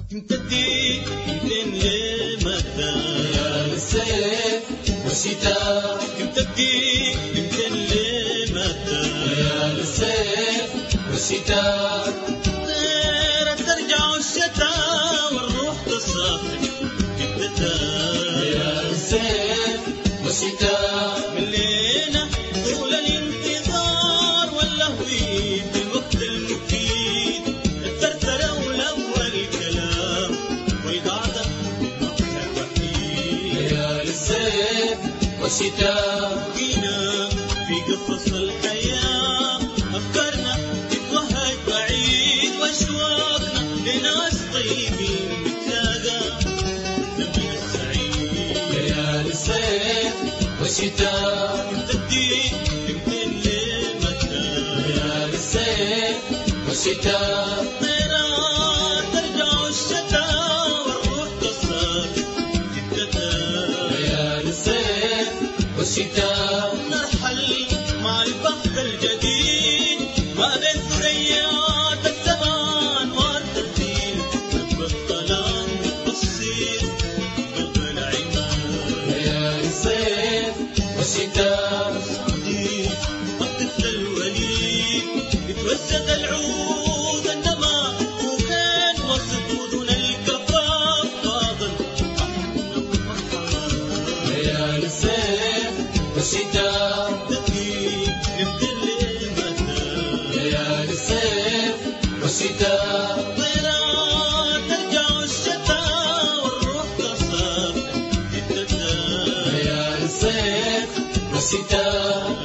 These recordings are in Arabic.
تمتدي يمكن لمتى يا للصيف والشتاء تمتدي يمكن لمتى يا للصيف والشتاء غير ترجع الشتاء والروح تصافي جدتها يا للصيف والشتاء ملينا طول الانتظار واللهوي في الوقت المفيد الترترة والأول كلام وإذاعة المقطع الوحيد يا للصيف والشتاء بقينا في قفص الحياة أفكارنا تتوهج بعيد وأشواقنا لناس طيبين نتلاقى نبي السعيد يا للصيف والشتاء تمتدي يمكن لمتى يا للصيف والشتاء طيران ترجع الشتاء والروح تصافي جدتها يا للصيف والشتاء نرحل مع البحر الجديد ما بين ثريات الزمان والترتيل نبى الظلام والتصير قلب العماد يا للصيف والشتاء صديق الطفل الوليد يتوسد العود انما وكان وسط مدن الكفاف فاضل احنا وفرحان يا للصيف والشتاء دقيق يمكن لمتى يا للصيف والشتاء طيران ترجع الشتاء والروح تصافي جدتها يا للصيف والشتاء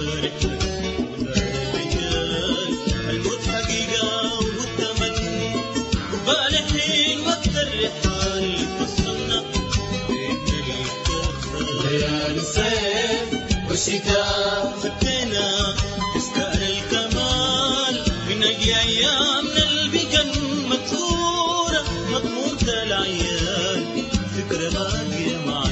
الموت حقيقة والتمني وبالحين وقت الرحال فصلنا بين الكفة يا للصيف والشتاء فكينا تستاهل الكمال من أجي أيامنا البقن مكسورة مضمونة العيال فكرة باقية معانا